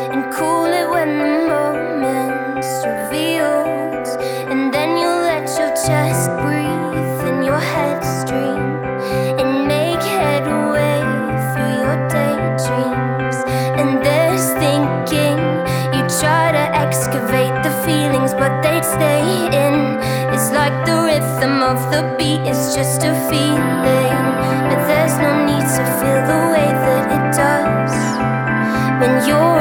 and cool it when the moment's revealed. And then you let your chest breathe and your head stream and make headway through your daydreams. And there's thinking you try to excavate the feelings, but they'd stay in. It's like the rhythm of the beat is just a feeling.